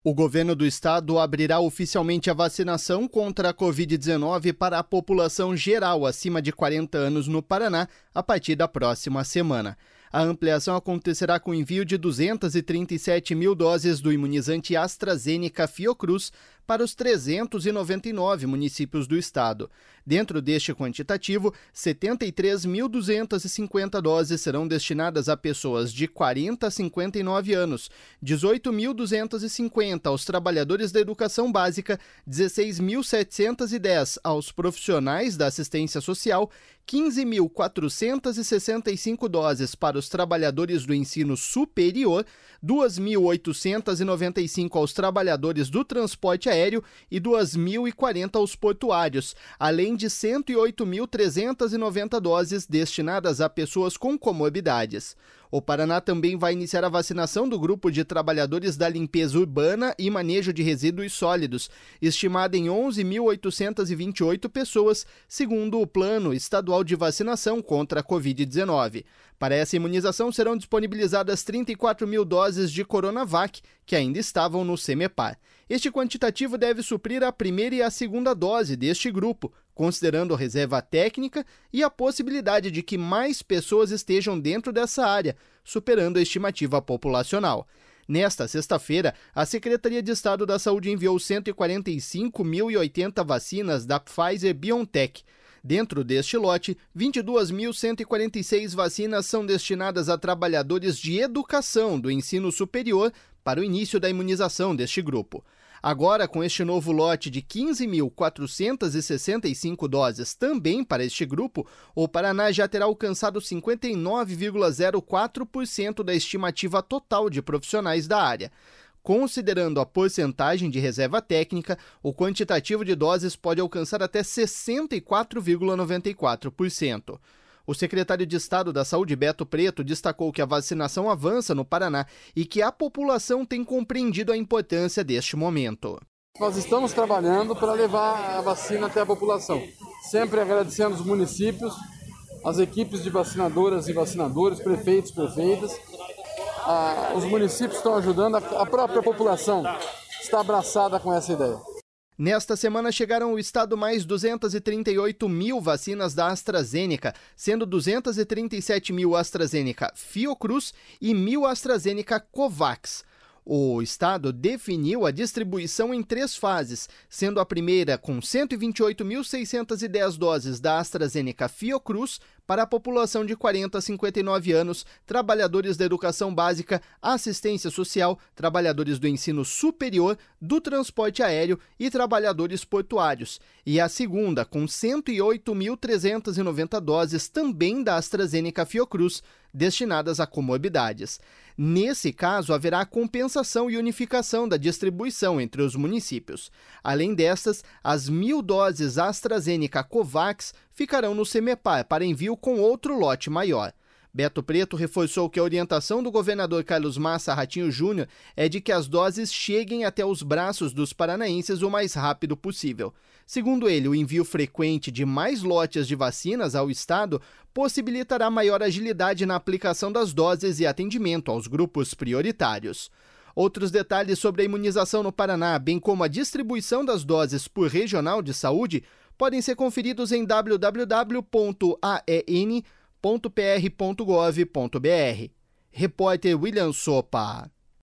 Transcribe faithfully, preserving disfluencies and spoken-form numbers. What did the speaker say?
O governo do estado abrirá oficialmente a vacinação contra a covid dezenove para a população geral acima de quarenta anos no Paraná a partir da próxima semana. A ampliação acontecerá com o envio de duzentas e trinta e sete mil doses do imunizante AstraZeneca Fiocruz para os trezentos e noventa e nove municípios do estado. Dentro deste quantitativo, setenta e três mil duzentas e cinquenta doses serão destinadas a pessoas de quarenta a cinquenta e nove anos, dezoito mil duzentas e cinquenta aos trabalhadores da educação básica, dezesseis mil setecentos e dez aos profissionais da assistência social, quinze mil quatrocentos e sessenta e cinco doses para os trabalhadores do ensino superior, duas mil oitocentos e noventa e cinco aos trabalhadores do transporte aéreo e duas mil e quarenta aos portuários, além de cento e oito mil trezentos e noventa doses destinadas a pessoas com comorbidades. O Paraná também vai iniciar a vacinação do grupo de trabalhadores da limpeza urbana e manejo de resíduos sólidos, estimada em onze mil oitocentos e vinte e oito pessoas, segundo o Plano Estadual de Vacinação contra a covid dezenove. Para essa imunização serão disponibilizadas trinta e quatro mil doses de Coronavac, que ainda estavam no CEMEPAR. Este quantitativo deve suprir a primeira e a segunda dose deste grupo, considerando a reserva técnica e a possibilidade de que mais pessoas estejam dentro dessa área, superando a estimativa populacional. Nesta sexta-feira, a Secretaria de Estado da Saúde enviou cento e quarenta e cinco mil e oitenta vacinas da Pfizer-BioNTech. Dentro deste lote, vinte e duas mil cento e quarenta e seis vacinas são destinadas a trabalhadores de educação do ensino superior para o início da imunização deste grupo. Agora, com este novo lote de quinze mil quatrocentos e sessenta e cinco doses também para este grupo, o Paraná já terá alcançado cinquenta e nove vírgula zero quatro por cento da estimativa total de profissionais da área. Considerando a porcentagem de reserva técnica, o quantitativo de doses pode alcançar até sessenta e quatro vírgula noventa e quatro por cento. O secretário de Estado da Saúde, Beto Preto, destacou que a vacinação avança no Paraná e que a população tem compreendido a importância deste momento. Nós estamos trabalhando para levar a vacina até a população, sempre agradecendo os municípios, as equipes de vacinadoras e vacinadores, prefeitos, prefeitas. Ah, os municípios estão ajudando, a própria população está abraçada com essa ideia. Nesta semana chegaram ao estado mais duzentas e trinta e oito mil vacinas da AstraZeneca, sendo duzentas e trinta e sete mil AstraZeneca Fiocruz e mil AstraZeneca Covax. O estado definiu a distribuição em três fases, sendo a primeira com cento e vinte e oito mil seiscentas e dez doses da AstraZeneca Fiocruz para a população de quarenta a cinquenta e nove anos, trabalhadores da educação básica, assistência social, trabalhadores do ensino superior, do transporte aéreo e trabalhadores portuários. E a segunda com cento e oito mil trezentas e noventa doses também da AstraZeneca Fiocruz, destinadas a comorbidades. Nesse caso, haverá compensação e unificação da distribuição entre os municípios. Além destas, as mil doses AstraZeneca Covax ficarão no CEMEPAR para envio com outro lote maior. Beto Preto reforçou que a orientação do governador Carlos Massa Ratinho Júnior é de que as doses cheguem até os braços dos paranaenses o mais rápido possível. Segundo ele, o envio frequente de mais lotes de vacinas ao estado possibilitará maior agilidade na aplicação das doses e atendimento aos grupos prioritários. Outros detalhes sobre a imunização no Paraná, bem como a distribuição das doses por regional de saúde, podem ser conferidos em w w w ponto a e n ponto p r ponto gov ponto b r. Repórter William Sopa.